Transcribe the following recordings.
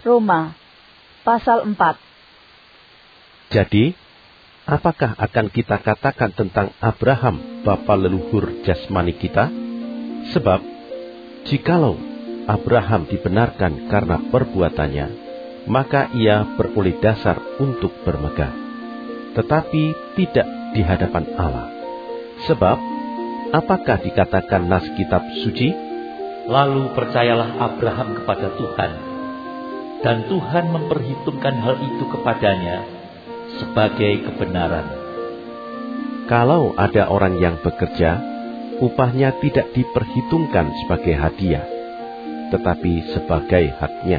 Roma, pasal 4. Jadi, apakah akan kita katakan tentang Abraham, bapa leluhur jasmani kita? Sebab, jikalau Abraham dibenarkan karena perbuatannya, maka ia beroleh dasar untuk bermegah, tetapi tidak di hadapan Allah. Sebab, apakah dikatakan nas kitab suci? Lalu percayalah Abraham kepada Tuhan, dan Tuhan memperhitungkan hal itu kepadanya sebagai kebenaran. Kalau ada orang yang bekerja, upahnya tidak diperhitungkan sebagai hadiah, tetapi sebagai haknya.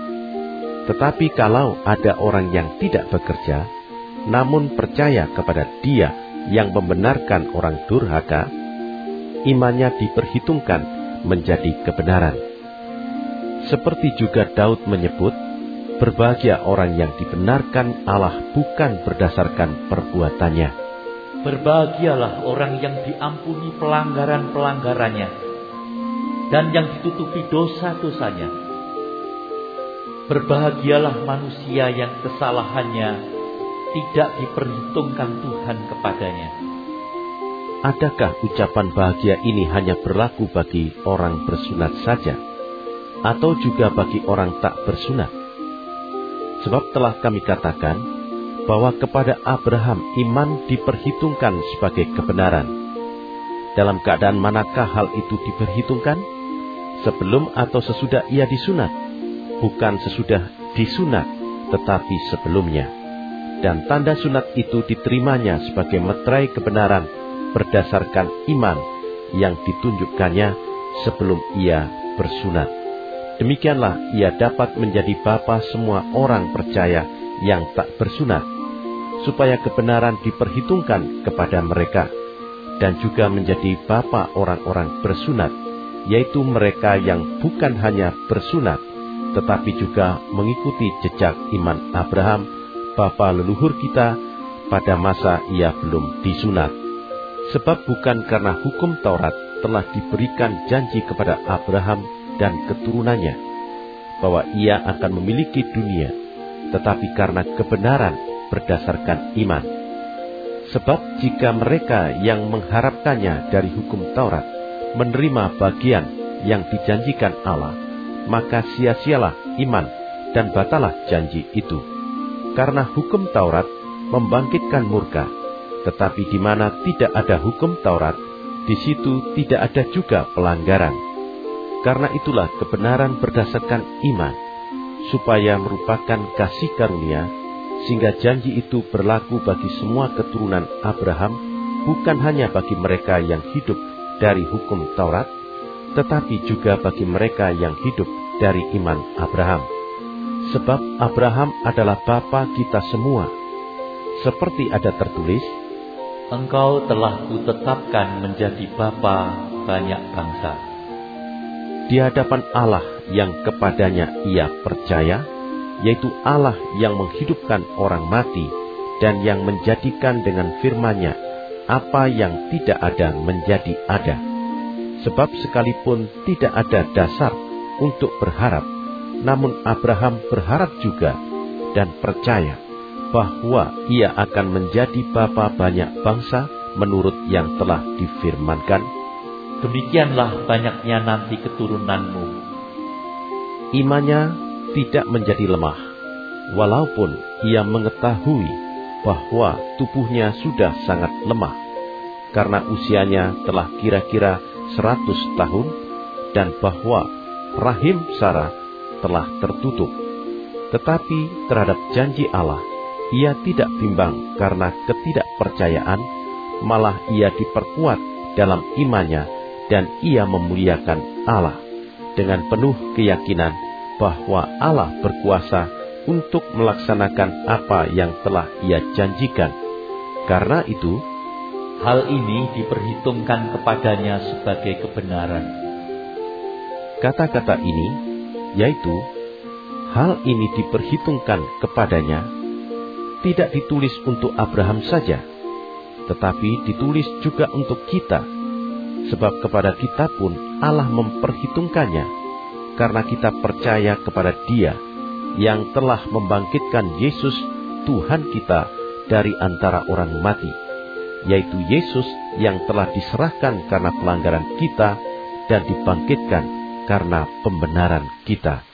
Tetapi kalau ada orang yang tidak bekerja, namun percaya kepada Dia yang membenarkan orang durhaka, imannya diperhitungkan menjadi kebenaran. Seperti juga Daud menyebut, berbahagia orang yang dibenarkan Allah bukan berdasarkan perbuatannya. Berbahagialah orang yang diampuni pelanggaran-pelanggarannya, dan yang ditutupi dosa-dosanya. Berbahagialah manusia yang kesalahannya tidak diperhitungkan Tuhan kepadanya. Adakah ucapan bahagia ini hanya berlaku bagi orang bersunat saja, atau juga bagi orang tak bersunat? Sebab telah kami katakan bahwa kepada Abraham iman diperhitungkan sebagai kebenaran. Dalam keadaan manakah hal itu diperhitungkan? Sebelum atau sesudah ia disunat? Bukan sesudah disunat, tetapi sebelumnya. Dan tanda sunat itu diterimanya sebagai meterai kebenaran berdasarkan iman yang ditunjukkannya sebelum ia bersunat. Demikianlah ia dapat menjadi bapa semua orang percaya yang tak bersunat, supaya kebenaran diperhitungkan kepada mereka, dan juga menjadi bapa orang-orang bersunat, yaitu mereka yang bukan hanya bersunat, tetapi juga mengikuti jejak iman Abraham, bapa leluhur kita, pada masa ia belum disunat. Sebab bukan karena hukum Taurat telah diberikan janji kepada Abraham dan keturunannya, bahwa ia akan memiliki dunia, tetapi karena kebenaran berdasarkan iman. Sebab jika mereka yang mengharapkannya dari hukum Taurat menerima bagian yang dijanjikan Allah, maka sia-sialah iman dan batalah janji itu. Karena hukum Taurat membangkitkan murka, tetapi di mana tidak ada hukum Taurat, di situ tidak ada juga pelanggaran. Karena itulah kebenaran berdasarkan iman, supaya merupakan kasih karunia, sehingga janji itu berlaku bagi semua keturunan Abraham, bukan hanya bagi mereka yang hidup dari hukum Taurat, tetapi juga bagi mereka yang hidup dari iman Abraham. Sebab Abraham adalah bapa kita semua. Seperti ada tertulis, Engkau telah kutetapkan menjadi bapa banyak bangsa. Di hadapan Allah yang kepadanya ia percaya, yaitu Allah yang menghidupkan orang mati dan yang menjadikan dengan firman-Nya apa yang tidak ada menjadi ada. Sebab sekalipun tidak ada dasar untuk berharap, namun Abraham berharap juga dan percaya bahwa ia akan menjadi bapa banyak bangsa menurut yang telah difirmankan, demikianlah banyaknya nanti keturunanmu. Imannya tidak menjadi lemah, walaupun ia mengetahui bahwa tubuhnya sudah sangat lemah, karena usianya telah kira-kira 100 tahun, dan bahwa rahim Sarah telah tertutup. Tetapi terhadap janji Allah, ia tidak bimbang karena ketidakpercayaan, malah ia diperkuat dalam imannya, dan ia memuliakan Allah dengan penuh keyakinan bahwa Allah berkuasa untuk melaksanakan apa yang telah ia janjikan. Karena itu, hal ini diperhitungkan kepadanya sebagai kebenaran. Kata-kata ini, yaitu hal ini diperhitungkan kepadanya, tidak ditulis untuk Abraham saja, tetapi ditulis juga untuk kita. Sebab kepada kita pun Allah memperhitungkannya, karena kita percaya kepada Dia yang telah membangkitkan Yesus Tuhan kita dari antara orang mati, yaitu Yesus yang telah diserahkan karena pelanggaran kita dan dibangkitkan karena pembenaran kita.